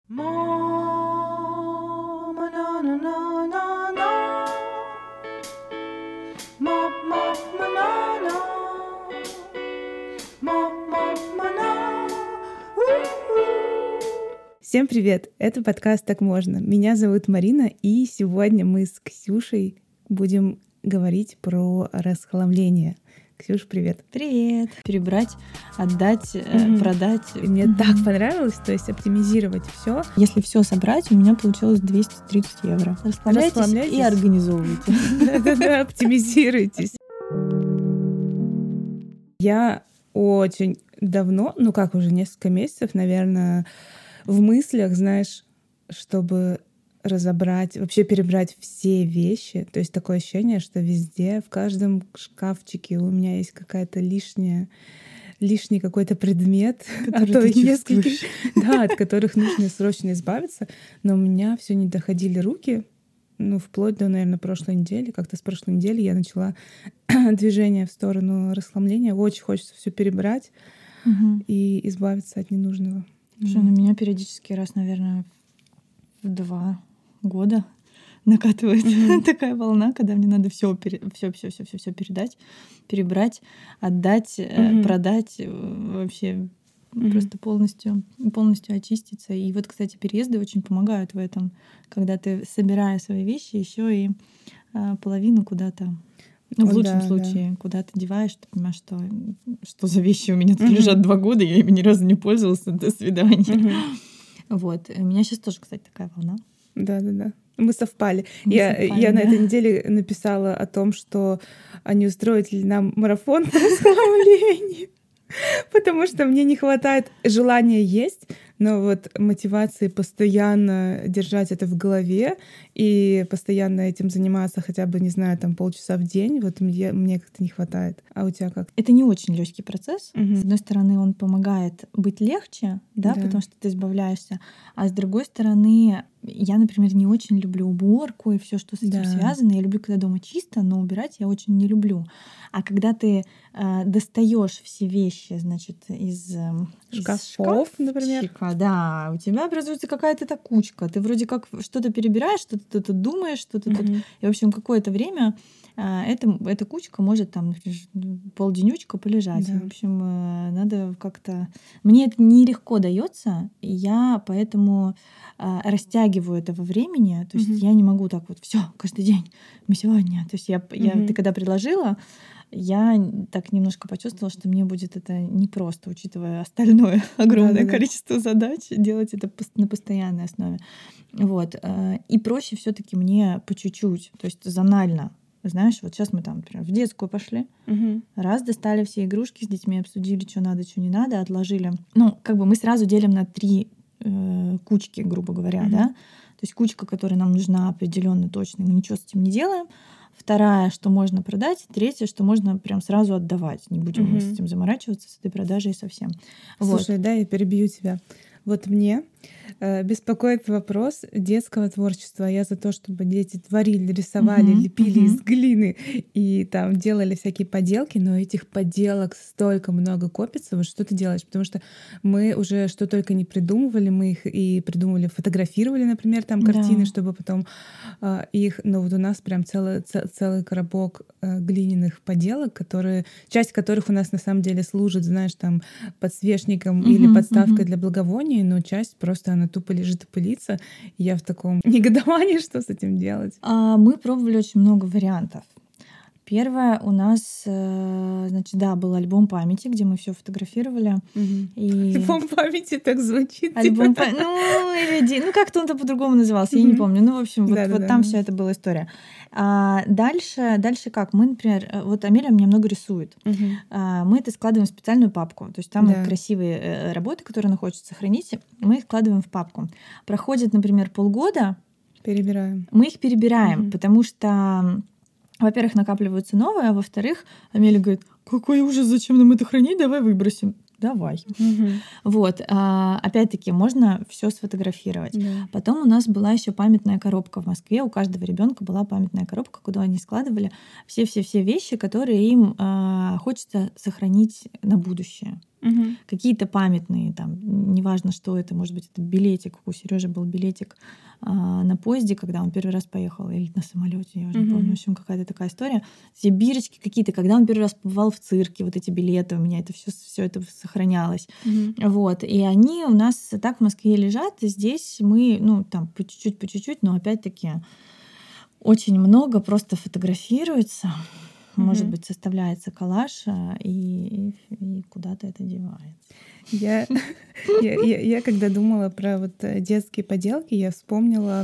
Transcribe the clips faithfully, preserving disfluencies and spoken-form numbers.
Mama, na na na na na. Ma ma ma na na. Ма ма ма на. У-у. Всем привет! Это подкаст «Так можно». Меня зовут Марина, и сегодня мы с Ксюшей будем говорить про расхламление. Ксюш, привет. Привет. Перебрать, отдать, mm-hmm. продать. И мне mm-hmm. так понравилось, то есть оптимизировать все. Если все собрать, у меня получилось двести тридцать евро. Расхламляйтесь и организовывайте. Да-да-да, оптимизируйтесь. Я очень давно, ну как уже несколько месяцев, наверное, в мыслях, знаешь, чтобы разобрать, вообще перебрать все вещи. То есть такое ощущение, что везде, в каждом шкафчике у меня есть какая-то лишняя, лишний какой-то предмет, а то и несколько, да, от которых нужно срочно избавиться. Но у меня все не доходили руки. Ну, вплоть до, наверное, прошлой недели. Как-то с прошлой недели я начала движение в сторону расхламления. Очень хочется все перебрать угу. и избавиться от ненужного. Что, на меня периодически раз, наверное, в два года накатывает mm-hmm. такая волна, когда мне надо все, все, все, все, все, все передать, перебрать, отдать, mm-hmm. продать, вообще mm-hmm. просто полностью, полностью очиститься. И вот, кстати, переезды очень помогают в этом, когда ты, собирая свои вещи, еще и а, половину куда-то, ну, в лучшем да, случае, да. куда-то деваешь, ты понимаешь, что, что за вещи у меня тут mm-hmm. лежат два года, я ими ни разу не пользовалась, до свидания. Mm-hmm. Вот. У меня сейчас тоже, кстати, такая волна. Да-да-да. Мы совпали. Мы я совпали, я да. на этой неделе написала о том, что они устроят ли нам марафон по расхламлению, потому что мне не хватает желания есть, но вот мотивации постоянно держать это в голове и постоянно этим заниматься хотя бы, не знаю, там полчаса в день, вот мне, мне как-то не хватает. А у тебя как? Это не очень легкий процесс. Угу. С одной стороны, он помогает быть легче, да, да, потому что ты избавляешься, а с другой стороны, я, например, не очень люблю уборку и все, что с этим да. связано. Я люблю, когда дома чисто, но убирать я очень не люблю. А когда ты э, достаешь все вещи, значит, из, э, шкафов, из например, да, у тебя образуется какая-то эта кучка. Ты вроде как что-то перебираешь, что-то тут думаешь, что-то тут. Mm-hmm. И, в общем, какое-то время э, эта, эта кучка может там полденечка полежать. Да. И, в общем, э, надо как-то. Мне это нелегко дается, и я поэтому э, растягиваю это во времени. То есть mm-hmm. я не могу так вот все каждый день. Мы сегодня. То есть я, mm-hmm. я ты когда предложила, я так немножко почувствовала, что мне будет это непросто, учитывая остальное огромное да, количество да. задач, делать это на постоянной основе. Вот. И проще все-таки мне по чуть-чуть, то есть зонально. Знаешь, вот сейчас мы там, например, в детскую пошли, угу. раз достали все игрушки с детьми, обсудили, что надо, что не надо, отложили. Ну, как бы мы сразу делим на три э, кучки, грубо говоря, угу. да. То есть кучка, которая нам нужна определенно точно, мы ничего с этим не делаем. Вторая, что можно продать. Третья, что можно прям сразу отдавать. Не будем mm-hmm. мы с этим заморачиваться, с этой продажей совсем. Слушай, вот. да, я перебью тебя. Вот мне э, беспокоит вопрос детского творчества. Я за то, чтобы дети творили, рисовали, uh-huh, лепили uh-huh. из глины и там делали всякие поделки, но этих поделок столько много копится. Вот что ты делаешь? Потому что мы уже что только не придумывали, мы их и придумывали, фотографировали, например, там картины, да. чтобы потом э, их... Но вот у нас прям целый, целый коробок э, глиняных поделок, которые, часть которых у нас на самом деле служит, знаешь, там подсвечником uh-huh, или подставкой uh-huh. для благовония, но часть просто она тупо лежит и пылится. И я в таком негодовании, что с этим делать. А, мы пробовали очень много вариантов. Первое у нас, значит, да, был альбом памяти, где мы все фотографировали. Угу. И... Альбом памяти так звучит. Альбом типа. па... Ну, или... ну, как-то он-то по-другому назывался, угу. я не помню. Ну, в общем, вот, вот там все это была история. А дальше, дальше как? Мы, например, вот Амелия мне много рисует. Угу. А, мы это складываем в специальную папку. То есть там да. красивые работы, которые она хочет сохранить, мы их складываем в папку. Проходит, например, полгода. Перебираем. Мы их перебираем, угу. потому что... Во-первых, накапливаются новые, а во-вторых, Амелия говорит, какой ужас, зачем нам это хранить, давай выбросим. Давай. Угу. Вот. А, опять-таки, можно все сфотографировать. Да. Потом у нас была еще памятная коробка в Москве. У каждого ребенка была памятная коробка, куда они складывали все-все-все вещи, которые им а, хочется сохранить на будущее. Угу. Какие-то памятные, там, неважно, что это, может быть, это билетик. У Сережи был билетик а, на поезде, когда он первый раз поехал, или на самолете, я уже Мгм. не помню, в общем, какая-то такая история. Все бирочки какие-то, когда он первый раз побывал в цирке, вот эти билеты, у меня это все, все это сохранялось. Угу. Вот, и они у нас так в Москве лежат, и здесь мы, ну, там, по чуть-чуть, по чуть-чуть, но опять-таки очень много просто фотографируется. Может Мгм. быть, составляется коллаж, а, и, и куда-то это девается. Я, я, я, я когда думала про вот э, детские поделки, я вспомнила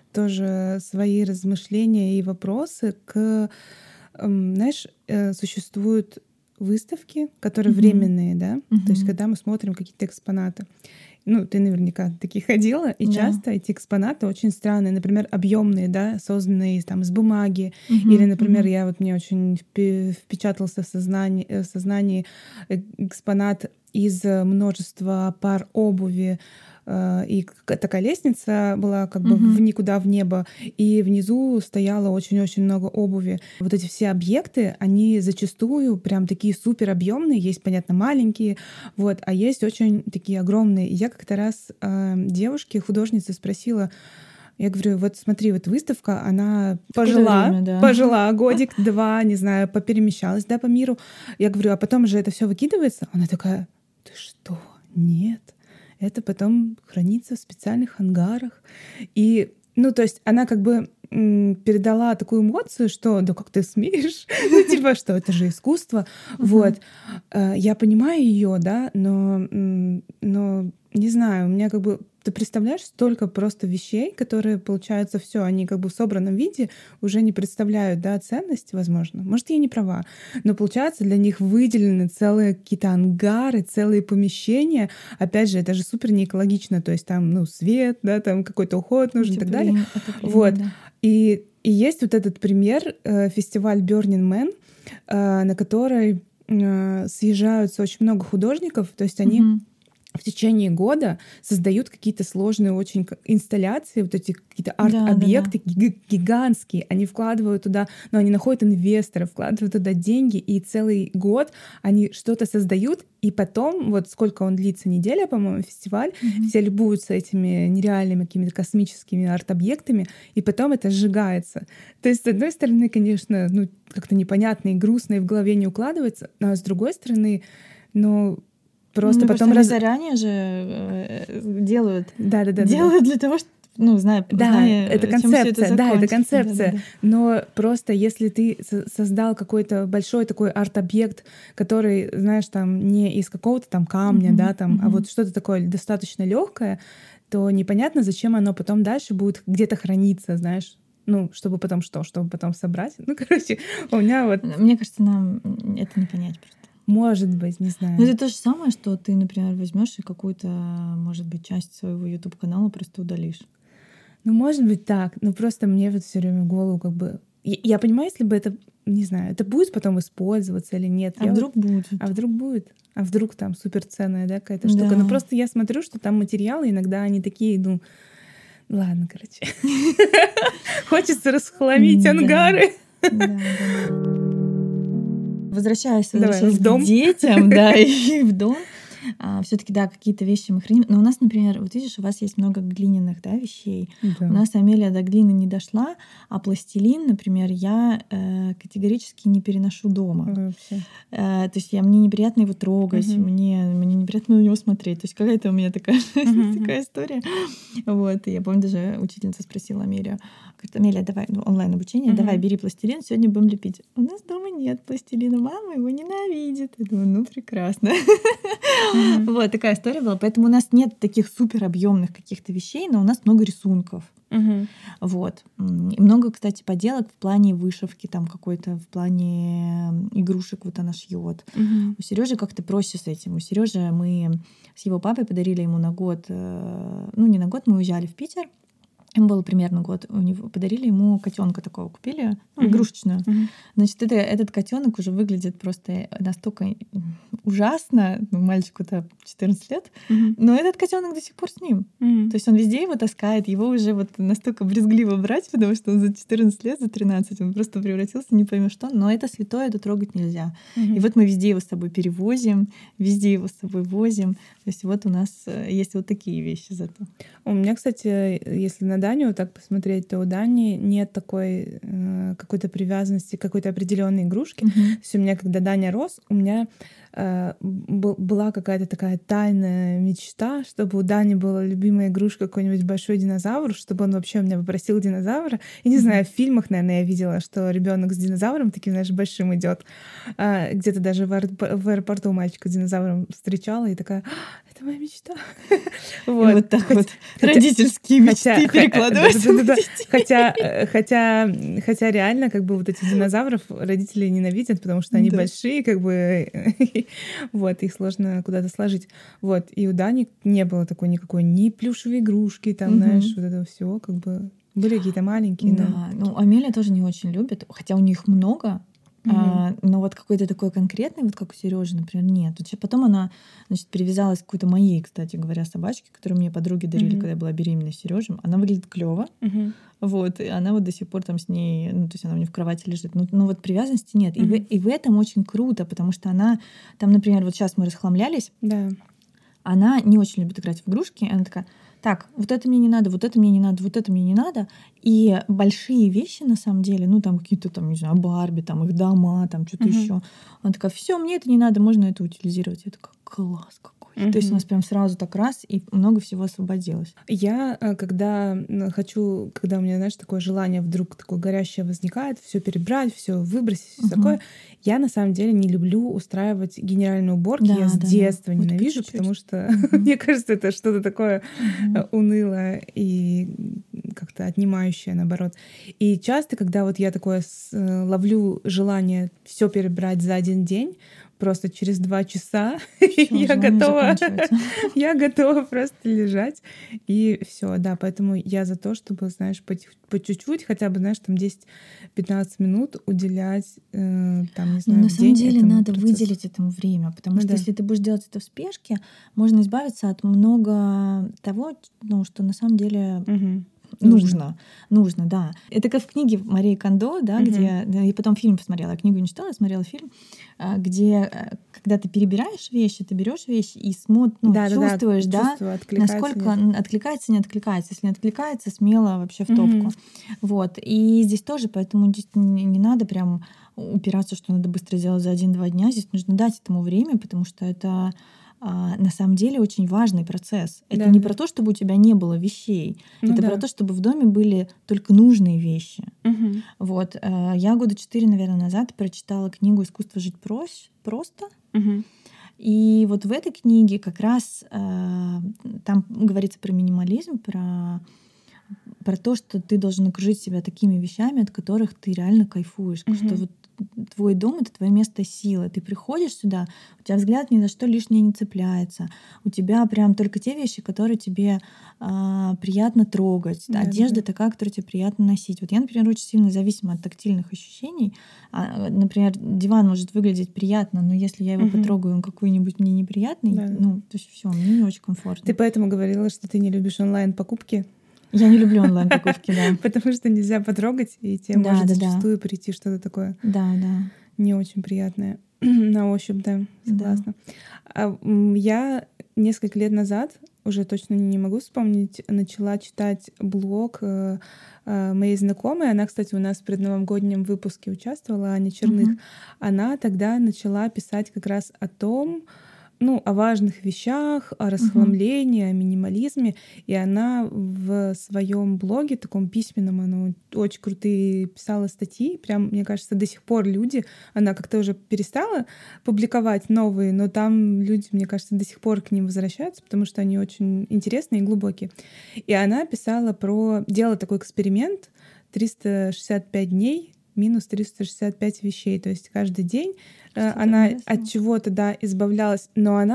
тоже свои размышления и вопросы к, эм, знаешь, э, существуют выставки, которые Мгм. временные, да, то есть Мгм. когда мы смотрим какие-то экспонаты. Ну, ты наверняка такие ходила, и Да. часто эти экспонаты очень странные, например, объемные, да, созданные там из бумаги, или, Мгм. например, Мгм. я вот мне очень впе- впечатался в сознании, э, в сознании э, экспонат из э, множества пар обуви, э, и к- такая лестница была как бы в Мгм. никуда в небо, и внизу стояло очень-очень много обуви. Вот эти все объекты, они зачастую прям такие супер объемные, есть, понятно, маленькие, вот, а есть очень такие огромные. И я как-то раз э, девушке, художнице спросила, я говорю, вот смотри, вот выставка, она Какое-то пожила, время, да. пожила годик-два, не знаю, поперемещалась, да, по миру. Я говорю, а потом же это все выкидывается? Она такая, ты что? Нет. Это потом хранится в специальных ангарах. И, ну, то есть она как бы м, передала такую эмоцию, что да как ты смеешь? Ну, типа, что это же искусство. Вот. Мгм. Э, Я понимаю ее, да, но, м, но не знаю, у меня как бы ты представляешь, столько просто вещей, которые, получаются, все, они как бы в собранном виде уже не представляют, да, ценность, возможно. Может, я не права, но получается, для них выделены целые какие-то ангары, целые помещения. Опять же, это же супер неэкологично, то есть там, ну, свет, да, там какой-то уход нужен и так далее. Отопление, отопление, Вот. да. И, и есть вот этот пример, э, фестиваль Burning Man, э, на который э, съезжаются очень много художников, то есть они Мгм. в течение года создают какие-то сложные очень к- инсталляции, вот эти какие-то Да, да, да. арт-объекты ги- гигантские. Они вкладывают туда, ну, они находят инвесторов, вкладывают туда деньги, и целый год они что-то создают, и потом, вот сколько он длится, неделя, по-моему, фестиваль, Мгм. все любуются этими нереальными какими-то космическими арт-объектами, и потом это сжигается. То есть, с одной стороны, конечно, ну, как-то непонятно и грустно, и в голове не укладывается, а с другой стороны, ну, просто Ну, потом просто они раз... заранее же э, делают, Да-да-да-да-да. делают для того, чтобы, ну, зная, Да, зная, это чем все это концепция, да, это закончится. концепция. Да-да-да. Но просто если ты со- создал какой-то большой такой арт-объект, который, знаешь, там не из какого-то там камня, да, Мгм. там, а вот Мгм. что-то такое достаточно легкое, то непонятно, зачем оно потом дальше будет где-то храниться, знаешь. Ну, чтобы потом что? Чтобы потом собрать? Ну, короче, у меня вот, Мне кажется, нам это не понять просто. может быть, не Ну, знаю. это то же самое, что ты, например, возьмешь и какую-то, может быть, часть своего YouTube-канала просто удалишь. Ну, может быть, так. Но просто мне вот все время в голову как бы... Я, я понимаю, если бы это, не знаю, это будет потом использоваться или нет. А Я вот... вдруг будет? А вдруг будет? А вдруг там суперценная, да, какая-то штука? Да. Ну, просто я смотрю, что там материалы иногда они такие, ну... Ладно, короче. Хочется расхламить Да. ангары. Да, да, да. Возвращаясь, Давай, возвращаясь в к дом. детям, да, и в дом. Все-таки, да, какие-то вещи мы храним. Но у нас, например, вот видишь, у вас есть много глиняных, да, вещей. У Да. нас Амелия до глины не дошла, а пластилин, например, я э, категорически не переношу дома. Вообще. Э, то есть я, мне неприятно его трогать, Мгм. мне, мне неприятно на него смотреть. То есть какая-то у меня такая, Мгм. такая история. Вот. И я помню, даже учительница спросила Амелию, говорит, Амелия, давай, ну, онлайн-обучение, давай, Мгм. бери пластилин, сегодня будем лепить. У нас дома нет пластилина, мама его ненавидит. Я думаю, ну, прекрасно. Мгм. Вот такая история была. Поэтому у нас нет таких супер объемных каких-то вещей, но у нас много рисунков. Мгм. Вот. М, И много, кстати, поделок в плане вышивки, там какой-то, в плане м, игрушек вот она шьет. Мгм. У Сережи как-то проще с этим. У Сережи мы с его папой подарили ему на год, э, ну не на год, мы уезжали в Питер. ему было примерно год, у него подарили ему котенка такого, купили, ну, Мгм. игрушечную. Мгм. Значит, это, этот котенок уже выглядит просто настолько ужасно, ну, мальчику-то четырнадцать лет, Мгм. но этот котенок до сих пор с ним. Мгм. То есть он везде его таскает, его уже вот настолько брезгливо брать, потому что он за четырнадцать лет, за тринадцать, он просто превратился, не поймешь что, но это святое, это трогать нельзя. И Мгм. вот мы везде его с собой перевозим, везде его с собой возим. То есть вот у нас э, есть вот такие вещи зато. У меня, кстати, если на Даню так посмотреть, то у Дани нет такой э, какой-то привязанности к какой-то определенной игрушке. То Мгм. есть у меня, когда Даня рос, у меня э, б- была какая-то такая тайная мечта, чтобы у Дани была любимая игрушка какой-нибудь большой динозавр, чтобы он вообще у меня попросил динозавра. И не Мгм. знаю, в фильмах, наверное, я видела, что ребенок с динозавром таким, знаешь, большим идет. А, где-то даже в, аэропо- в аэропорту мальчика с динозавром встречала и такая: «А, это моя мечта». И Вот. вот так Хоть- вот хотя- родительские Хотя, мечты ха- э, перекладываются на да-да-да-да. детей. хотя, э, хотя, м, хотя реально, как бы вот этих динозавров родители ненавидят, потому что они Да. большие, как бы, вот, их сложно куда-то сложить. Вот, и у Дани не было такой никакой ни плюшевой игрушки, там, знаешь, Мгм. вот этого всего, как бы, были какие-то маленькие, но... Да, ну Амелия тоже не очень любит, хотя у них много, Мгм. а, но вот какой-то такой конкретный, вот как у Сережи, например, нет. Вот ща- потом она, значит, привязалась к какой-то моей, кстати говоря, собачке, которую мне подруги дарили, Мгм. когда я была беременна Сережем. Она выглядит клево, Мгм. вот, и она вот до сих пор там с ней, ну, то есть она у нее в кровати лежит. Ну, ну вот привязанности нет. И в, Мгм. и в этом очень круто, потому что она, там, например, вот сейчас мы расхламлялись, Да. она не очень любит играть в игрушки. Она такая: так, вот это мне не надо, вот это мне не надо, вот это мне не надо. И большие вещи, на самом деле, ну, там какие-то, там, не знаю, Барби, там, их дома, там, что-то Мгм. еще. Она такая: все, мне это не надо, можно это утилизировать. Я такая: класс какой. То есть у Мгм. нас прям сразу так раз, и много всего освободилось. Я, э, когда м, хочу, когда у меня, знаешь, такое желание вдруг такое горящее возникает, все перебрать, все выбросить, всё Мгм. такое, я на самом деле не люблю устраивать генеральные уборки. Я Да, с да, да. детства Вот по ненавижу, чуть-чуть. потому что Мгм. мне кажется, это что-то такое э, Мгм. унылое и м, как-то отнимающее, наоборот. И часто, когда вот я такое с- э, ловлю желание все перебрать за один день, просто через два часа Всё, я желание готова, заканчивается. я готова просто лежать. И все, да, поэтому я за то, чтобы, знаешь, по, тих- по чуть-чуть, хотя бы, знаешь, там десять-пятнадцать минут уделять, э, там, не Ну, знаю, на в самом день деле этому надо процессу. выделить этому время, потому Ну что да. если ты будешь делать это в спешке, можно избавиться от много того, ну, что на самом деле Мгм. нужно. Нужно, да. Это как в книге Марии Кондо, да, Мгм. где... да, я потом фильм посмотрела, я книгу не читала, я смотрела фильм, а, где, э, когда ты перебираешь вещи, ты берешь вещи и смотришь, ну, Да-да-да, чувствуешь, да, чувство откликается, насколько нет. н- откликается, не откликается. Если не откликается, смело вообще в топку. Мгм. Вот. И здесь тоже, поэтому здесь не, не надо прям упираться, что надо быстро сделать за один-два дня. Здесь нужно дать этому время, потому что это а, на самом деле очень важный процесс. Это не Да-да-да. про то, чтобы у тебя не было вещей. Ну Это да. про то, чтобы в доме были только нужные вещи. Мгм. Вот. э, Я года четыре, наверное, назад прочитала книгу «Искусство жить прос- просто». Мгм. И вот в этой книге как раз э, там говорится про минимализм, про про то, что ты должен окружить себя такими вещами, от которых ты реально кайфуешь. Что Мгм. вот твой дом — это твое место силы. Ты приходишь сюда, у тебя взгляд ни за что лишнее не цепляется. У тебя прям только те вещи, которые тебе а, приятно трогать. Да-да-да. Одежда такая, которую тебе приятно носить. Вот я, например, очень сильно зависима от тактильных ощущений. А, например, диван может выглядеть приятно, но если я его Мгм. потрогаю, он какой-нибудь мне неприятный, Да-да-да. ну, то есть все, мне не очень Ты комфортно. поэтому говорила, что ты не любишь онлайн-покупки? Я не люблю онлайн-покупки, да. Потому что нельзя потрогать, и тебе Да, может да, да. зачастую прийти что-то такое Да, да, не очень приятное на ощупь, да, да. согласна. А, м, я несколько лет назад, уже точно не могу вспомнить, начала читать блог э, э, моей знакомой. Она, кстати, у нас в предновогоднем выпуске участвовала, Аня Черных. Мгм. Она тогда начала писать как раз о том, ну, о важных вещах, о Мгм. расхламлении, о минимализме. И она в своем блоге, таком письменном, она очень крутые писала статьи. Прям, мне кажется, до сих пор люди, она как-то уже перестала публиковать новые, но там люди, мне кажется, до сих пор к ним возвращаются, потому что они очень интересные и глубокие. И она писала про... Делала такой эксперимент триста шестьдесят пять дней минус триста шестьдесят пять вещей. То есть каждый день э, Что-то она интересное. от чего-то, да, избавлялась, но она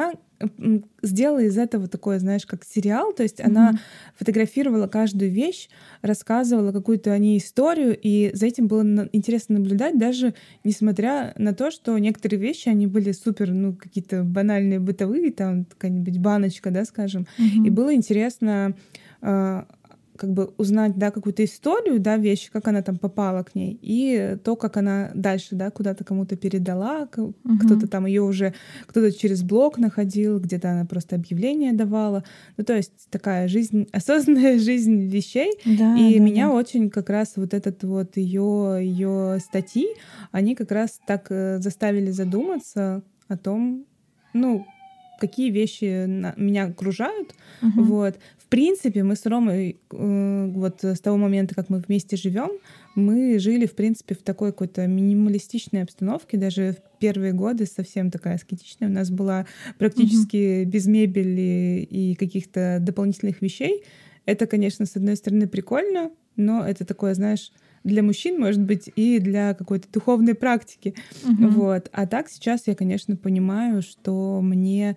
м, сделала из этого такое, знаешь, как сериал. То есть Мгм. она фотографировала каждую вещь, рассказывала какую-то о ней историю, и за этим было на- интересно наблюдать, даже несмотря на то, что некоторые вещи, они были супер, ну, какие-то банальные бытовые, там какая-нибудь баночка, да, скажем. И Мгм. было интересно а, как бы узнать, да, какую-то историю, да, вещи, как она там попала к ней, и то, как она дальше, да, куда-то кому-то передала, к- кто-то Мгм. там ее уже, кто-то через блог находил, где-то она просто объявление давала. Ну, то есть такая жизнь, осознанная жизнь вещей. Да, И да, да. меня очень как раз вот этот вот ее ее статьи, они как раз так э, заставили задуматься о том, ну, какие вещи на- меня окружают. Мгм. Вот. В принципе, мы с Ромой э, вот с того момента, как мы вместе живем, мы жили, в принципе, в такой какой-то минималистичной обстановке. Даже в первые годы совсем такая аскетичная. У нас была Мгм. практически без мебели и каких-то дополнительных вещей. Это, конечно, с одной стороны прикольно, но это такое, знаешь, для мужчин, может быть, и для какой-то духовной практики. Мгм. Вот. А так сейчас я, конечно, понимаю, что мне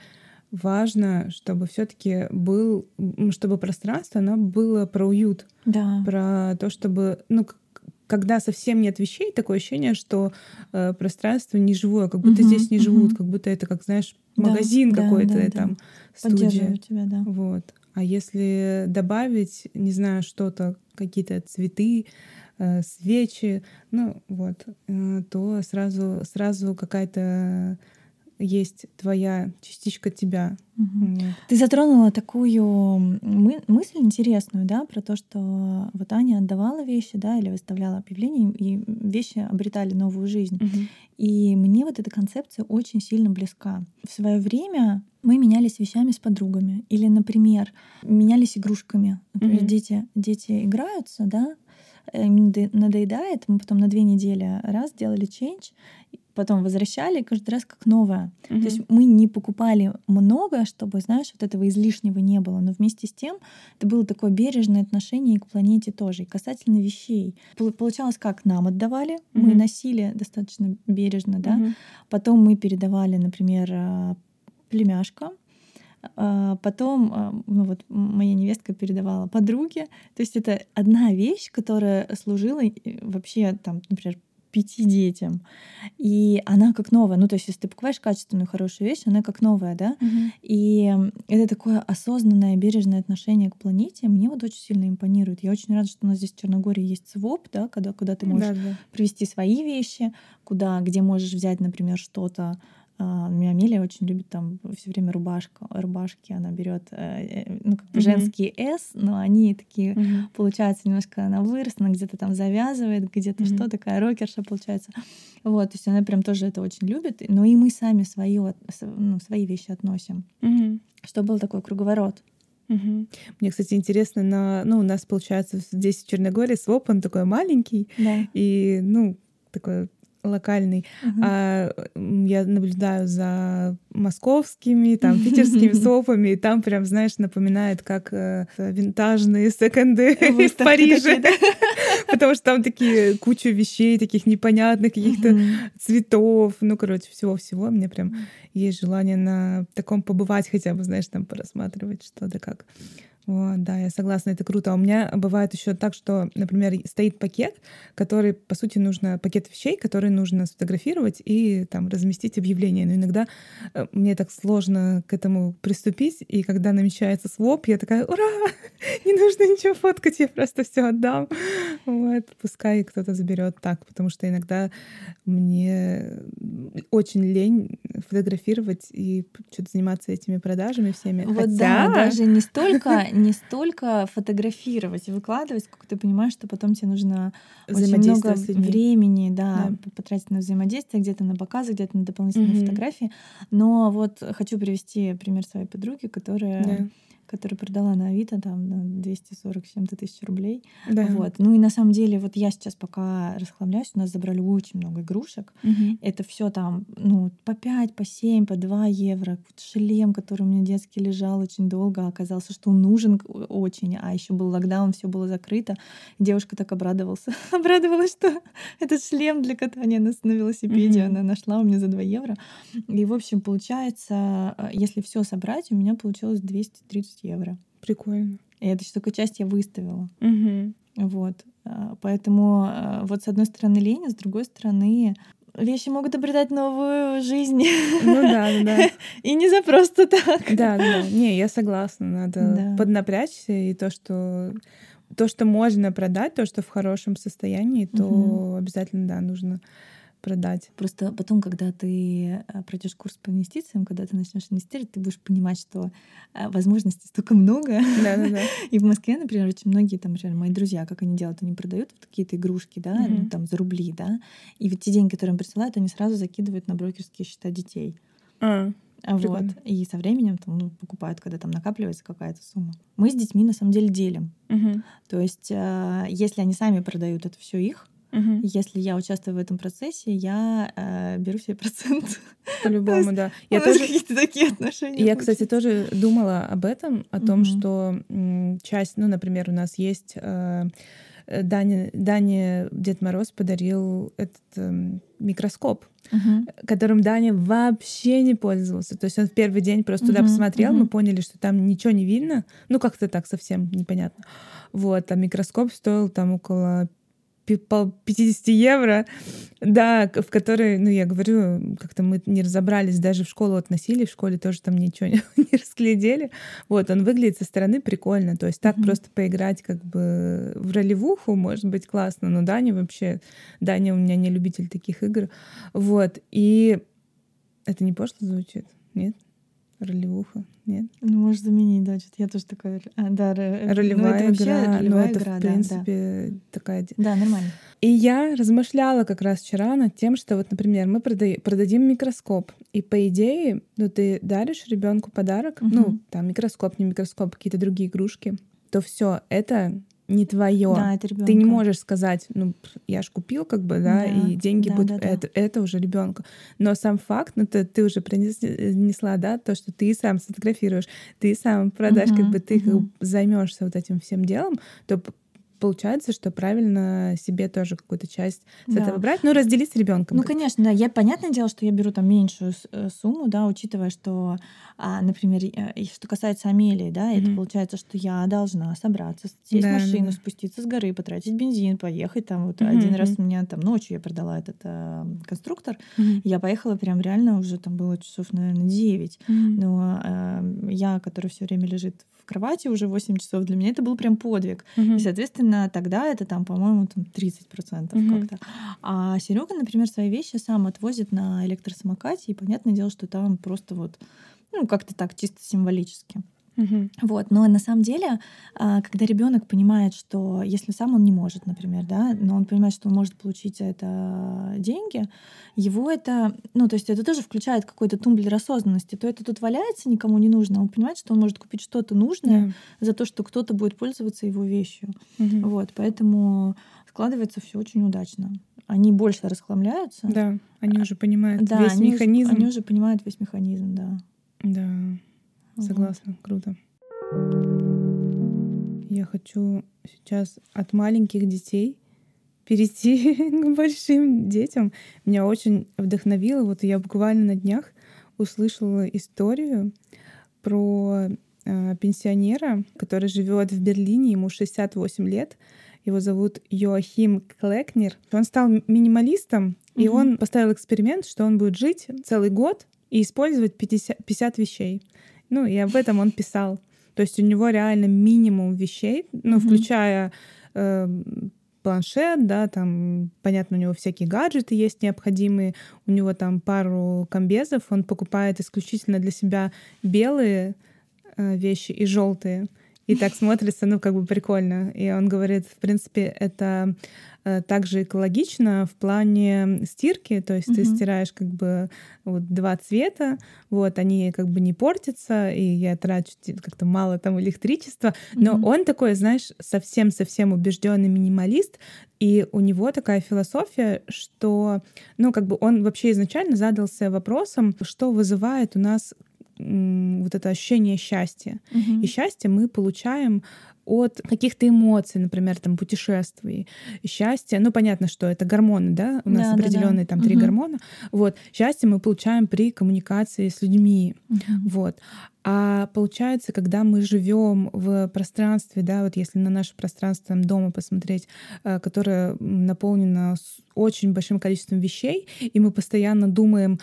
важно, чтобы все-таки был, м, чтобы пространство, оно было про уют, Да. про то, чтобы, ну, к- когда совсем нет вещей, такое ощущение, что э, пространство не живое, как будто Мгм. здесь не живут, Мгм. как будто это, как знаешь, Да, магазин да, какой-то, да, и да. там студия. Поддерживаю тебя, да. Вот. А если добавить, не знаю, что-то, какие-то цветы, э, свечи, ну вот, э, то сразу, сразу какая-то есть твоя частичка тебя. Мгм. Вот. Ты затронула такую мы- мысль интересную, да, про то, что вот Аня отдавала вещи, да, или выставляла объявления, и вещи обретали новую жизнь. Мгм. И мне вот эта концепция очень сильно близка. В свое время мы менялись вещами с подругами. Или, например, менялись игрушками. Например, Мгм. дети, дети играются, да, э, им надо- надоедает, мы потом на две недели раз делали чейндж, потом возвращали каждый раз как новое. То есть Мгм. мы не покупали много, чтобы, знаешь, вот этого излишнего не было, но вместе с тем это было такое бережное отношение и к планете тоже, и касательно вещей. Пол- Получалось, как нам отдавали, мы Мгм. носили достаточно бережно, да, Мгм. потом мы передавали, например, а, племяшкам, а, потом, а, ну вот м- моя невестка передавала подруге. То есть это одна вещь, которая служила э, вообще там, например, пяти детям. И она как новая. Ну, то есть, если ты покупаешь качественную, хорошую вещь, она как новая, да? Мгм. И м, это такое осознанное, бережное отношение к планете. Мне вот очень сильно импонирует. Я очень рада, что у нас здесь в Черногории есть своп, да, когда, куда ты можешь Да-да. привезти свои вещи, куда, где можешь взять, например, что-то. А, У меня Амелия очень любит там все время рубашка, рубашки. Она берет, ну, как бы Мгм. женские S, но они такие, Мгм. получается, немножко на вырост, она где-то там завязывает, где-то Мгм. что, такая рокерша получается. Вот, то есть она прям тоже это очень любит. Но и мы сами свои, от- с- ну, свои вещи относим. Мгм. Чтобы был такой круговорот. Мгм. Мне, кстати, интересно, на, ну, у нас, получается, здесь в Черногории своп, он такой маленький Да. и, ну, такой локальный. Мгм. А м, я наблюдаю за московскими, там, питерскими свопами, и там прям, знаешь, напоминает, как э, винтажные секонды в Выставки Париже. такие, да? Потому что там такие куча вещей, таких непонятных, каких-то Мгм. цветов, ну, короче, всего-всего. Мне прям есть желание на таком побывать хотя бы, знаешь, там порассматривать что-то как. Вот, да, я согласна, это круто. А у меня бывает еще так, что, например, стоит пакет, который, по сути, нужно пакет вещей, который нужно сфотографировать и там разместить объявление. Но иногда э, мне так сложно к этому приступить, и когда намечается своп, я такая: ура! Не нужно ничего фоткать, я просто все отдам. Вот, пускай кто-то заберет так, потому что иногда мне очень лень фотографировать и что-то заниматься этими продажами всеми. Вот да, Хотя даже не столько, не столько фотографировать и выкладывать, сколько ты понимаешь, что потом тебе нужно очень много взаимодействие с людьми. времени, да, Да. п- потратить на взаимодействие, где-то на показы, где-то на дополнительные Мгм. фотографии. Но вот хочу привести пример своей подруги, которая Да. который продала на Авито там на двести сорок с чем-то тысяч рублей. Да. Вот. Ну и на самом деле, вот я сейчас пока расхламляюсь, у нас забрали очень много игрушек. Мгм. Это все там, ну, по пять, по семь, по два евро. Вот шлем, который у меня детский лежал очень долго, оказался, что он нужен к- очень, а еще был локдаун, все было закрыто. Девушка так обрадовался. Обрадовалась, что этот шлем для катания на, на велосипеде Мгм. она нашла у меня за два евро. И, в общем, получается, э, если все собрать, у меня получилось двести тридцать евро. Прикольно. И это еще только часть я выставила. Мгм. Вот. А, Поэтому э, вот с одной стороны лень, а с другой стороны вещи могут обретать новую жизнь. Ну да, да, да. И не за просто так. Да, да, да. Не, я согласна. Надо Да. поднапрячься, и то, что то, что можно продать, то, что в хорошем состоянии, то Мгм. обязательно, да, нужно продать. Просто потом, когда ты пройдешь курс по инвестициям, когда ты начнешь инвестировать, ты будешь понимать, что э, возможностей столько много. Да, да, да. И в Москве, например, очень многие, там, например, мои друзья, как они делают, они продают вот какие-то игрушки, да, ну Мгм. там за рубли, да, и вот те деньги, которые им присылают, они сразу закидывают на брокерские счета детей. А, А Вот. прикольно. И со временем там, ну, покупают, когда там накапливается какая-то сумма. Мы с детьми на самом деле делим. Мгм. То есть, э, если они сами продают, это все их. Мгм. Если я участвую в этом процессе, я э, беру себе процент. То есть По-любому, да. у Я нас тоже, какие-то такие отношения я, кстати, получились. тоже думала об этом, о том, Мгм. что м, часть, ну, например, у нас есть э, э, Дане, Дане Дед Мороз подарил этот эм, микроскоп, Мгм. которым Даня вообще не пользовался. То есть он в первый день просто туда Мгм. посмотрел, мы Мгм. поняли, что там ничего не видно. Ну, как-то так совсем непонятно. Вот, а микроскоп стоил там около пи- пол- пятьдесят евро, да, к- в который, ну, я говорю, как-то мы не разобрались, даже в школу относили, в школе тоже там ничего не, не расглядели. Вот, он выглядит со стороны прикольно, то есть так Мгм. просто поиграть как бы в ролевуху может быть классно, но Даня вообще, Даня у меня не любитель таких игр, вот, и это не пошло звучит, нет? Ролевуха, нет? Ну, можешь заменить, да, что-то я тоже такая. А, да, ро- ну это Ролевая вообще игра, ну ролевая это в игра, да, да. принципе такая. де- Да, нормально. И я размышляла как раз вчера над тем, что вот, например, мы прода- продадим микроскоп, и по идее, ну ты даришь ребенку подарок, ну Мгм. там микроскоп, не микроскоп, какие-то другие игрушки, то все это не твое. Да, это Ты не ребенка. можешь сказать, ну пф, я ж купил, как бы, да, Да, и деньги да, будут, да, да. это, это уже ребенку. Но сам факт, ну ты, ты уже принесла, да, то, что ты сам сфотографируешь, ты сам продашь, как бы Мгм. ты как бы Мгм. займешься вот этим всем делом, то п- получается, что правильно себе тоже какую-то часть с этого Да. брать, ну разделить с ребенком. Ну, конечно, да. Я, понятное дело, что я беру там меньшую с- э, сумму, да, учитывая, что, а, например, э, и что касается Амелии, да, это получается, что я должна собраться, с- сесть в Да, да, машину, да. спуститься с горы, потратить бензин, поехать там. Вот Мгм, один раз мгм, у меня там ночью я продала этот э, конструктор, мгм, я поехала прям реально уже там было часов, наверное, девять. мгм. Но э, я, которая все время лежит в кровати уже восемь часов, для меня это был прям подвиг. И, Мгм, соответственно, тогда это там, по-моему, там тридцать процентов мгм. как-то. А Серега, например, свои вещи сам отвозит на электросамокате, и понятное дело, что там просто вот, ну, как-то так чисто символически. Мгм. Вот. Но на самом деле, а, когда ребенок понимает, что если сам он не может, например, да, но он понимает, что он может получить за это деньги, его это, ну, то есть это тоже включает какой-то тумблер осознанности. То это тут валяется, никому не нужно, а он понимает, что он может купить что-то нужное Да. за то, что кто-то будет пользоваться его вещью. Мгм. Вот. Поэтому складывается все очень удачно. Они больше расхламляются. Да, они уже понимают Да, весь они уже, механизм. они уже понимают весь механизм, да. Да, Вот. согласна, круто. Я хочу сейчас от маленьких детей перейти к большим детям. Меня очень вдохновило. Вот я буквально на днях услышала историю про э, пенсионера, который живет в Берлине, ему шестьдесят восемь лет. Его зовут Йоахим Клекнер. Он стал минималистом, и Мгм. он поставил эксперимент, что он будет жить целый год и использовать пятьдесят, пятьдесят вещей. Ну, и об этом он писал. То есть у него реально минимум вещей, ну, Мгм. включая э, планшет, да, там, понятно, у него всякие гаджеты есть необходимые, у него там пару комбезов, он покупает исключительно для себя белые э, вещи и желтые. и так смотрится, ну, как бы прикольно. И он говорит, в принципе, это э, также экологично в плане стирки, то есть ты Мгм. стираешь как бы вот два цвета, вот, они как бы не портятся, и я трачу те- как-то мало там электричества, но Мгм. он такой, знаешь, совсем-совсем убежденный минималист, и у него такая философия, что, ну, как бы он вообще изначально задался вопросом, что вызывает у нас м, вот это ощущение счастья. И Мгм. счастье мы получаем от каких-то эмоций, например, там путешествий. Счастье, ну понятно, что это гормоны, да, у нас Да, да, да. определенные там три Мгм. гормона. Вот счастье мы получаем при коммуникации с людьми, Мгм. вот. А получается, когда мы живем в пространстве, да, вот если на наше пространство там, дома посмотреть, э, которое м, наполнено с очень большим количеством вещей, и мы постоянно думаем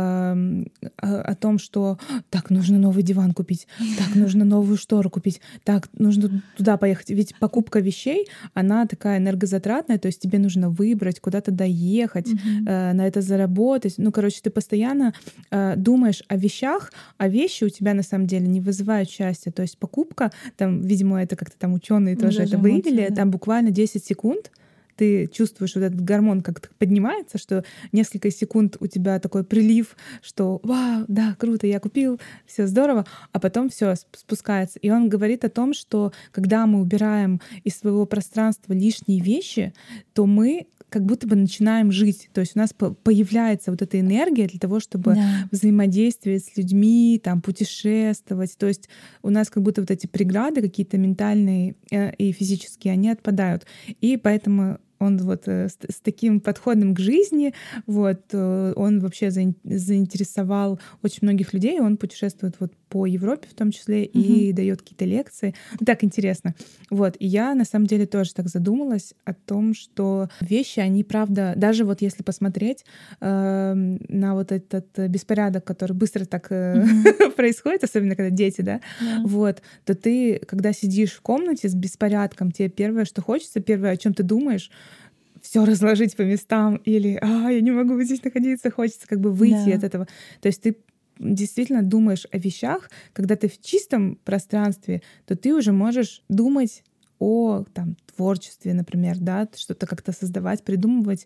эм, о, о том, что так, нужно новый диван купить, так, нужно новую штору купить, так, нужно туда поехать. Ведь покупка вещей, она такая энергозатратная, то есть тебе нужно выбрать, куда-то доехать, Мгм. э, на это заработать. Ну, короче, ты постоянно э, думаешь о вещах, а вещи у тебя на самом деле не вызывают счастья. То есть покупка, там, видимо, это как-то там ученые Ну, тоже это даже эмоции, выявили, да. там буквально десять секунд ты чувствуешь вот этот гормон как-то поднимается, что несколько секунд у тебя такой прилив, что вау, да, круто, я купил, все здорово, а потом все спускается. И он говорит о том, что когда мы убираем из своего пространства лишние вещи, то мы как будто бы начинаем жить. То есть у нас по- появляется вот эта энергия для того, чтобы Да. взаимодействовать с людьми, там, путешествовать. То есть у нас как будто вот эти преграды какие-то ментальные э, и физические, они отпадают. И поэтому он вот э, с, с таким подходом к жизни, вот, э, он вообще заин- заинтересовал очень многих людей. Он путешествует вот по Европе в том числе Мгм. и дает какие-то лекции. Ну, так интересно. Вот. И я на самом деле тоже так задумалась о том, что вещи, они правда, даже вот если посмотреть э, на вот этот э, беспорядок, который быстро так э, Мгм. происходит, особенно когда дети, да, Да. вот, то ты, когда сидишь в комнате с беспорядком, тебе первое, что хочется, первое, о чем ты думаешь, все разложить по местам или а я не могу здесь находиться, хочется как бы выйти Да. от этого. То есть ты действительно думаешь о вещах, когда ты в чистом пространстве, то ты уже можешь думать о там творчестве, например, да, что-то как-то создавать, придумывать.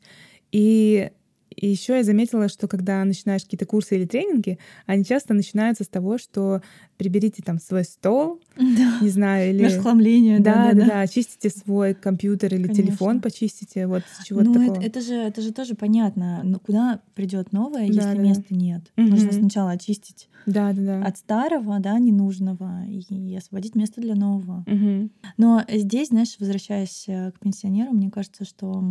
И и еще я заметила, что когда начинаешь какие-то курсы или тренинги, они часто начинаются с того, что приберите там свой стол, Да. не знаю, или Расхламление, да-да-да. да-да-да, очистите свой компьютер или телефон, Конечно. почистите, вот с чего-то Ну, это, такого. это же, это же тоже понятно. Но куда придет новое, если Да-да-да. места нет? Нужно Мгм. сначала очистить Да-да-да. от старого, да, ненужного, и освободить место для нового. Мгм. Но здесь, знаешь, возвращаясь э, к пенсионеру, мне кажется, что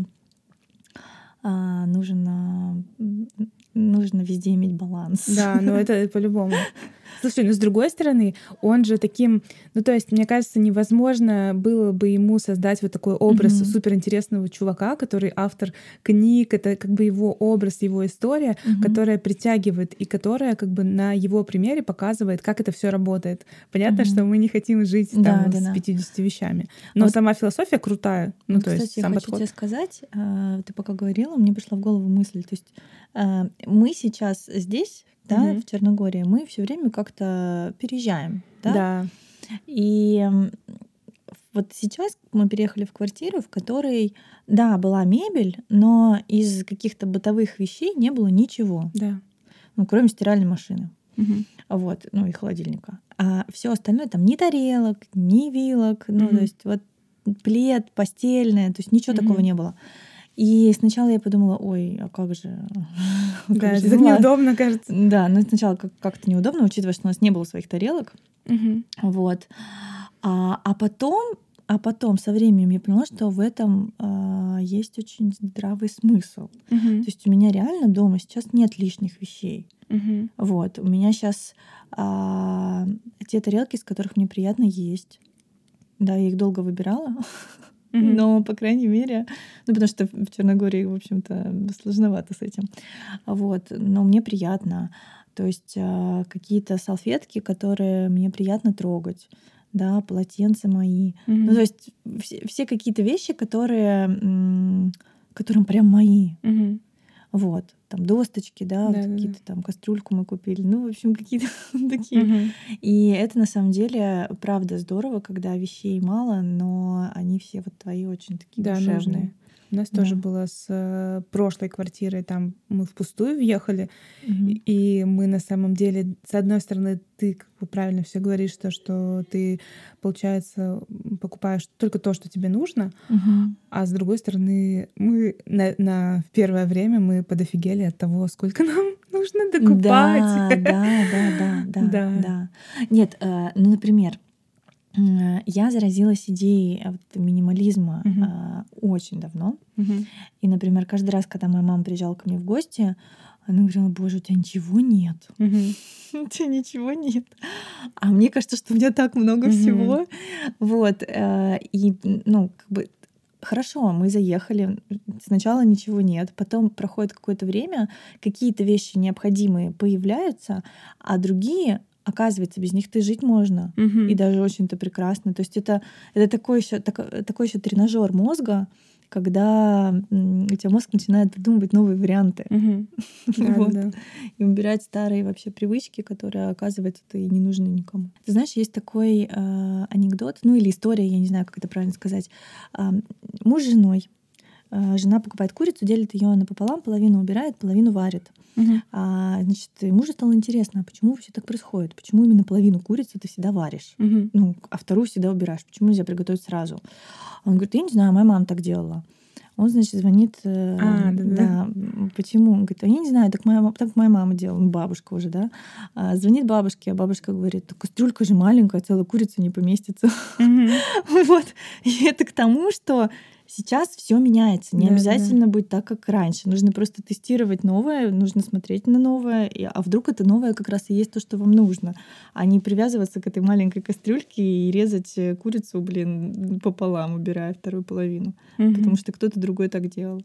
а, нужно, м, нужно везде иметь баланс. Да, но это по-любому. Слушай, ну с другой стороны, он же таким, ну то есть, мне кажется, невозможно было бы ему создать вот такой образ Мгм. суперинтересного чувака, который автор книг, это как бы его образ, его история, Мгм. которая притягивает и которая как бы на его примере показывает, как это все работает. Понятно, что Мгм. мы не хотим жить Да, там да, с да. пятьюдесятью вещами, А но вот, сама философия крутая, ну вот, то есть кстати, я сам хочу тебе подход. сказать, а, ты пока говорила, мне пришла в голову мысль, то есть а, мы сейчас здесь, да, Мгм. в Черногории, мы все время как-то переезжаем, да, Да, и м, вот сейчас мы переехали в квартиру, в которой, да, была мебель, но из каких-то бытовых вещей не было ничего, да. ну, кроме стиральной машины. Мгм. Вот, ну и холодильника. А все остальное там ни тарелок, ни вилок, ну, то Мгм. есть вот плед, постельное, то есть ничего такого Мгм. не было. И сначала я подумала, ой, а как же, Да, как же, это ну так ладно. неудобно, кажется. Да, ну сначала как- как-то неудобно, учитывая, что у нас не было своих тарелок. Мгм. Вот. А, а потом, а потом со временем я поняла, что в этом а, есть очень здравый смысл. То Мгм. есть у меня реально дома сейчас нет лишних вещей. Мгм. Вот, у меня сейчас те тарелки, с которых мне приятно есть. Да, я их долго выбирала, Мгм. но, по крайней мере, ну, потому что в Черногории, в общем-то, сложновато с этим. Вот, но мне приятно. То есть а, какие-то салфетки, которые мне приятно трогать, да, полотенца мои. Ну, то Мгм. есть все, все какие-то вещи, которые, м, которым прям мои. Мгм. Вот, там досточки, да, вот Да-да-да. какие-то там кастрюльку мы купили. Ну, в общем, какие-то такие. Мгм. И это на самом деле правда здорово, когда вещей мало, но они все вот твои очень такие Да, нужные. душевные. У нас тоже Да. было с э, прошлой квартирой, там мы впустую въехали, Мгм. и мы на самом деле, с одной стороны, ты как бы правильно все говоришь, то, что ты, получается, м, покупаешь только то, что тебе нужно, Мгм. а с другой стороны, мы на, на первое время мы подофигели от того, сколько нам нужно докупать. Да, да, да, да, да, Да. да. Нет, э, ну, например, м, я заразилась идеей э, вот минимализма Мгм. а, очень давно. Мгм. И, например, каждый раз, когда моя мама приезжала ко мне в гости, она говорила: «Боже, у тебя ничего нет. Мгм. У тебя ничего нет». А мне кажется, что у меня так много Мгм. всего. Вот. э, И, м, ну, как бы хорошо, мы заехали, сначала ничего нет, потом проходит какое-то время, какие-то вещи необходимые появляются, а другие, оказывается, без них ты жить можно. И Мгм. даже очень-то прекрасно. То есть это, это такой еще такой еще тренажер мозга, когда м, у тебя мозг начинает придумывать новые варианты. Мгм. Вот. Да-да-да. И убирать старые вообще привычки, которые, оказывается-то и не нужны никому. Ты знаешь, есть такой э, анекдот, ну или история, я не знаю, как это правильно сказать. А, Муж с женой. Э, Жена покупает курицу, делит ее напополам, половину убирает, половину варит. Мгм. А, значит, и мужу стало интересно, а почему вообще так происходит? Почему именно половину курицы ты всегда варишь? Мгм. Ну, а вторую всегда убираешь. Почему нельзя приготовить сразу? Он говорит: я не знаю, моя мама так делала. Он, значит, звонит, э, А, да-да-да. да, м, почему? Он говорит: а я не знаю, так моя, ма- так моя мама делала, ну, бабушка уже, да. А, звонит бабушке, а бабушка говорит: так кастрюлька же маленькая, целая курица не поместится. Мгм. Вот. И это к тому, что сейчас все меняется. Не Да-да-да. обязательно быть так, как раньше. Нужно просто тестировать новое, нужно смотреть на новое. и- А вдруг это новое как раз и есть то, что вам нужно, а не привязываться к этой маленькой кастрюльке и резать э, курицу, блин, пополам, убирая вторую половину. Потому Мгм. что кто-то другой так делал.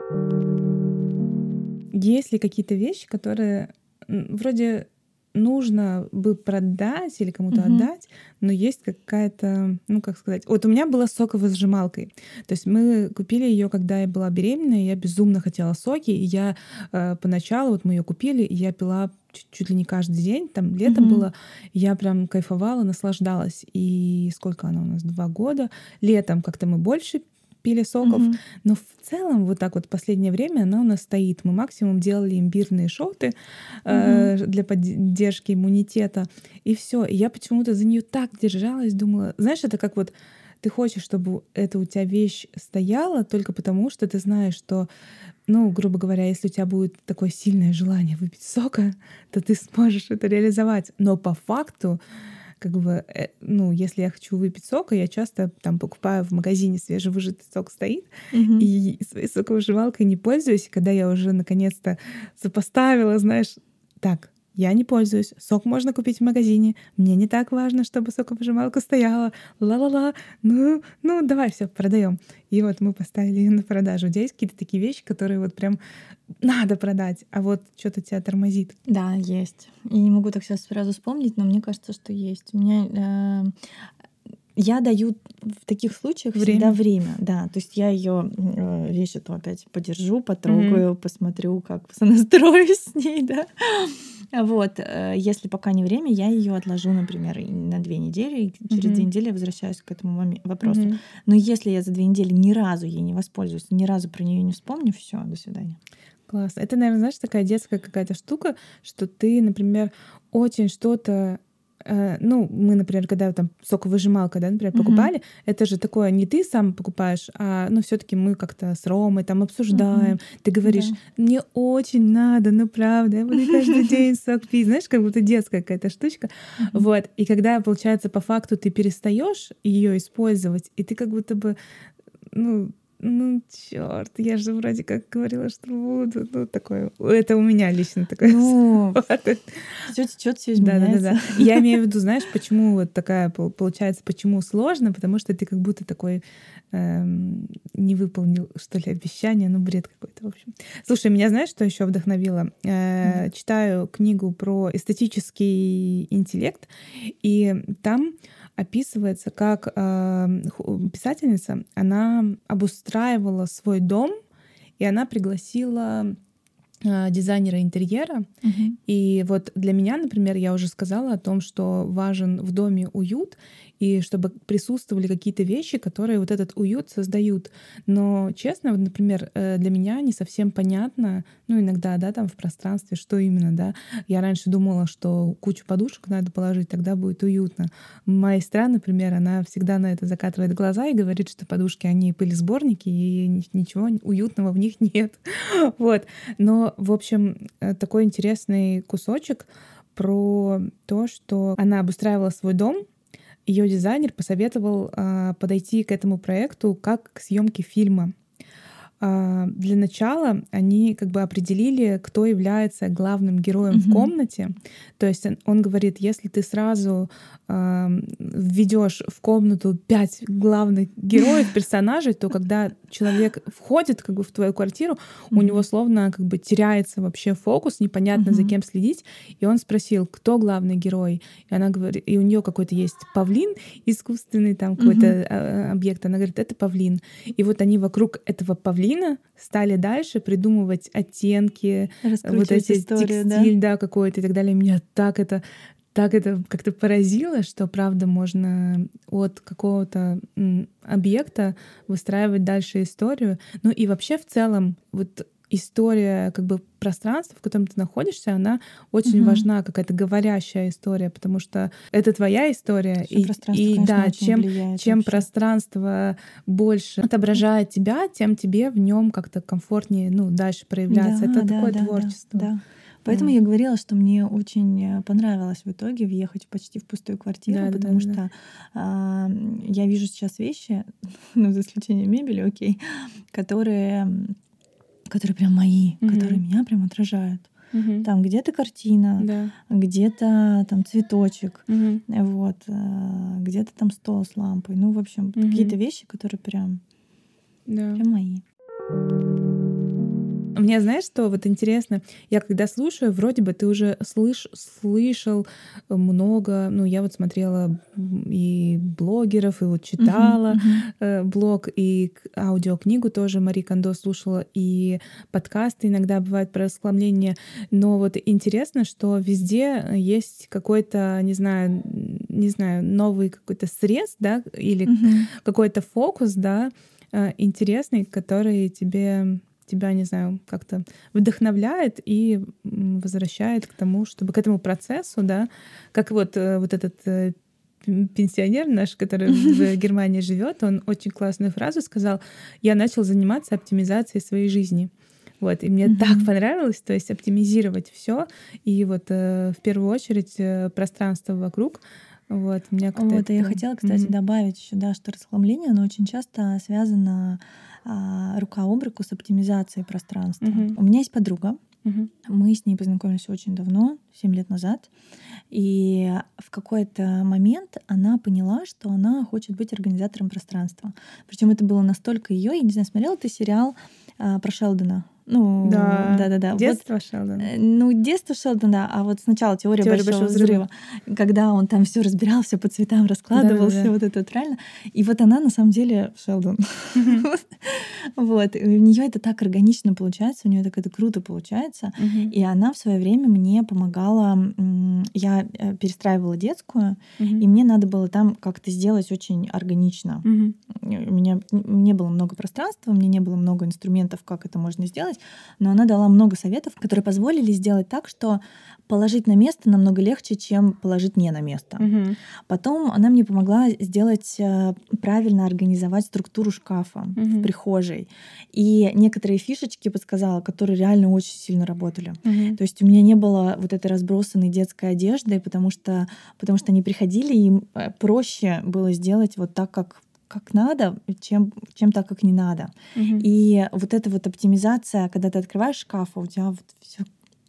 Есть ли какие-то вещи, которые м, вроде нужно бы продать или кому-то Мгм. отдать, но есть какая-то, ну как сказать, вот у меня была соковыжималкой. То есть мы купили ее, когда я была беременная, и я безумно хотела соки, и я э, поначалу, вот мы ее купили, и я пила чуть, чуть ли не каждый день, там летом Мгм. было, и я прям кайфовала, наслаждалась. И сколько она у нас, два года. Летом как-то мы больше пили соков, Мгм. но в целом вот так вот в последнее время она у нас стоит. Мы максимум делали имбирные шоты Мгм. э, для поддержки иммунитета, и все. И я почему-то за нее так держалась, думала, знаешь, это как вот ты хочешь, чтобы эта у тебя вещь стояла только потому, что ты знаешь, что, ну, грубо говоря, если у тебя будет такое сильное желание выпить сока, то ты сможешь это реализовать. Но по факту как бы, э, ну, если я хочу выпить сока, я часто там покупаю в магазине свежевыжатый сок стоит, Мгм. и своей соковыжималкой не пользуюсь. И когда я уже наконец-то сопоставила, знаешь, так, я не пользуюсь, сок можно купить в магазине, мне не так важно, чтобы соковыжималка стояла, ла-ла-ла, ну, ну, давай все продаем. И вот мы поставили ее на продажу. У тебя есть какие-то такие вещи, которые вот прям надо продать, а вот что-то тебя тормозит? Да, есть. Я не могу так сейчас сразу вспомнить, но мне кажется, что есть. У меня э, я даю в таких случаях всегда Время. время, да. То есть я ее вещь эту опять подержу, Мгм. потрогаю, посмотрю, как сонастроюсь с ней, да. Вот, э, если пока не время, я ее отложу, например, и на две недели, и через две Мгм. недели я возвращаюсь к этому моме- вопросу. Мгм. Но если я за две недели ни разу ей не воспользуюсь, ни разу про нее не вспомню, все, до свидания. Класс. Это, наверное, знаешь, такая детская какая-то штука, что ты, например, очень что-то, э, ну, мы, например, когда там соковыжималка, да, например, Мгм. покупали, это же такое не ты сам покупаешь, а, ну, все таки мы как-то с Ромой там Мгм. обсуждаем. Ты говоришь: Да. мне очень надо, ну, правда, я буду каждый день сок пить. Знаешь, как будто детская какая-то штучка. Мгм. Вот. И когда, получается, по факту ты перестаешь ее использовать, и ты как будто бы, ну, ну, черт, я же вроде как говорила, что буду. Ну, такое. Это у меня лично такое Ну, срабатывает. все течет, все Да-да-да-да. изменяется. Я имею в виду, знаешь, почему вот такая пол- получается, почему сложно, потому что ты как будто такой эм, не выполнил, что ли, обещание, ну, бред какой-то, в общем. Слушай, меня знаешь, что еще вдохновило? Э, Мгм. читаю книгу про эстетический интеллект, и там описывается, как э, ху- писательница, она обустраивала свой дом, и она пригласила э, дизайнера интерьера. Мгм. И вот для меня, например, я уже сказала о том, что важен в доме уют, и чтобы присутствовали какие-то вещи, которые вот этот уют создают. Но, честно, вот, например, э, для меня не совсем понятно, ну, иногда, да, там в пространстве, что именно, да. Я раньше думала, что кучу подушек надо положить, тогда будет уютно. Моя сестра, например, она всегда на это закатывает глаза и говорит, что подушки, они пылесборники, и ни- ничего уютного в них нет. Вот. Но, в общем, э, такой интересный кусочек про то, что она обустраивала свой дом. Ее дизайнер посоветовал а, подойти к этому проекту как к съемке фильма. А, Для начала они как бы определили, кто является главным героем в Мгм. комнате. То есть он, он говорит, если ты сразу введешь в комнату пять главных героев, персонажей, то когда человек входит как бы в твою квартиру, у него Мгм. словно как бы теряется вообще фокус, непонятно за Мгм. кем следить. И он спросил, кто главный герой. И она говорит, и у нее какой-то есть павлин искусственный, там какой-то Мгм. э, объект. Она говорит, это павлин. И вот они вокруг этого павлина стали дальше придумывать оттенки, вот Раскручивать эти историю, да? текстиль, да, какой-то и так далее. Меня так это так это как-то поразило, что правда можно от какого-то м, объекта выстраивать дальше историю. Ну и вообще в целом вот история как бы пространства, в котором ты находишься, она очень Мгм. важна, какая-то говорящая история, потому что это твоя история. Всё И, пространство, и конечно, да, очень чем, влияет чем вообще. пространство больше отображает тебя, тем тебе в нем как-то комфортнее, ну, дальше проявляться. Да, Это да, такое да, да, творчество. да. Поэтому Вот. я говорила, что мне очень э, понравилось в итоге въехать почти в пустую квартиру, Да, да, да, потому да. что а, м, я вижу сейчас вещи, ну, за исключением мебели, окей, которые, м, которые прям мои, которые Мгм. меня прям отражают. Мгм. Там где-то картина, Да. где-то там цветочек, Мгм. э, вот, э, где-то там стол с лампой. Ну, в общем, какие-то Мгм. вещи, которые прям, Да. прям мои. Мне, знаешь, что вот интересно? Я когда слушаю, вроде бы ты уже слыш слышал много. Ну, я вот смотрела м, и блогеров, и вот Мгм, читала мгм, э, блог, и к- аудиокнигу тоже Мари Кондо слушала, и подкасты иногда бывают про расхламление. Но вот интересно, что везде есть какой-то, не знаю, н- не знаю, новый какой-то срез, да, или мгм. какой-то фокус, да, э, интересный, который тебе тебя, не знаю, как-то вдохновляет и м, возвращает к тому, чтобы к этому процессу, да, как вот, э, вот этот э, м, пенсионер наш, который в Германии живет, он очень классную фразу сказал: «Я начал заниматься оптимизацией своей жизни». Вот, и мне так Мгм. понравилось, то есть оптимизировать все и вот э, в первую очередь э, пространство вокруг. Вот, у меня как-то Вот, и я это... хотела, кстати, Мгм. добавить еще, да, что расхламление, оно очень часто связано а, рука об руку с оптимизацией пространства. Мгм. У меня есть подруга, Мгм. мы с ней познакомились очень давно, семь лет назад, и в какой-то момент она поняла, что она хочет быть организатором пространства. Причем это было настолько ее, я не знаю, смотрела ты сериал а, про Шелдона? Ну, Да, да-да-да. Вот детство Шелдона. Э, ну, детство Шелдона, а вот сначала «Теория Теория большого большого взрыва. взрыва», когда он там все разбирал, все по цветам раскладывал, Да-да-да. все вот это вот правильно. И вот она на самом деле Шелдон. Мгм. Вот. Вот. И у нее это так органично получается, у нее так это круто получается. Мгм. И она в свое время мне помогала. м, Я э, перестраивала детскую, Мгм. и мне надо было там как-то сделать очень органично. Мгм. У меня не было много пространства, у меня не было много инструментов, как это можно сделать, но она дала много советов, которые позволили сделать так, что положить на место намного легче, чем положить не на место. Мгм. Потом она мне помогла сделать, э, правильно организовать структуру шкафа в Мгм. прихожей. И некоторые фишечки подсказала, которые реально очень сильно работали. Мгм. То есть у меня не было вот этой разбросанной детской одежды, потому что, потому что они приходили, и им э, проще было сделать вот так, как как надо, чем, чем так, как не надо. Мгм. И вот эта вот оптимизация, когда ты открываешь шкаф, а у тебя вот все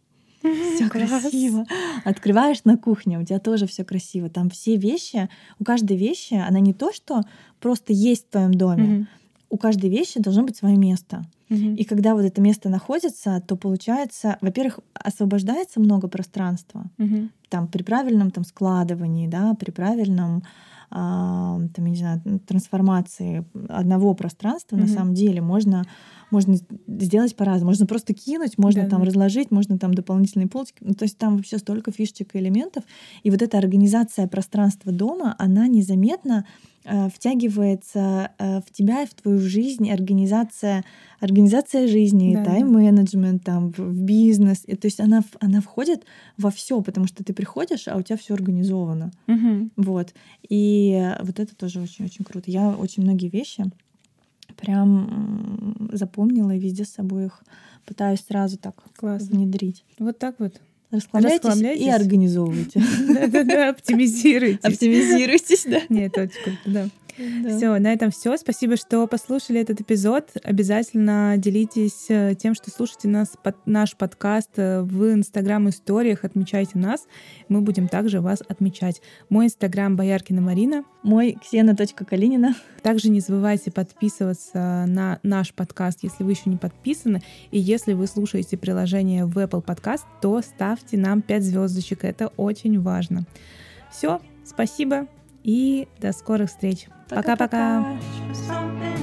все Класс. красиво. Открываешь на кухне, у тебя тоже все красиво. Там все вещи, у каждой вещи, она не то, что просто есть в твоем доме, Мгм. у каждой вещи должно быть свое место. Мгм. И когда вот это место находится, то получается, во-первых, освобождается много пространства Мгм. там при правильном там складывании, да, при правильном там, я не знаю, трансформации одного пространства, mm-hmm. на самом деле можно, можно сделать по-разному. Можно просто кинуть, можно да, там да. разложить, можно там дополнительные полочки. Ну, то есть там вообще столько фишечек и элементов. И вот эта организация пространства дома, она незаметно э, втягивается э, в тебя и в твою жизнь, организация, организация жизни, да, тайм-менеджмент, там, в бизнес. И, то есть она, она входит во все, потому что ты приходишь, а у тебя все организовано. Угу. Вот. И вот это тоже очень-очень круто. Я очень многие вещи прям запомнила и везде с собой их пытаюсь сразу так Классно. внедрить. Вот так вот. Расхламляйтесь и организовывайте. Да-да-да, оптимизируйтесь. Оптимизируйтесь, да. Нет, очень круто, да. Да. Все, на этом все. Спасибо, что послушали этот эпизод. Обязательно делитесь тем, что слушаете нас, под, наш подкаст в Инстаграм-историях, отмечайте нас. Мы будем также вас отмечать. Мой Инстаграм Бояркина Марина. Мой Ксена.Калинина. Также не забывайте подписываться на наш подкаст, если вы еще не подписаны. И если вы слушаете приложение в Apple Podcast, то ставьте нам пять звездочек. Это очень важно. Все, спасибо и до скорых встреч. Пока-пока.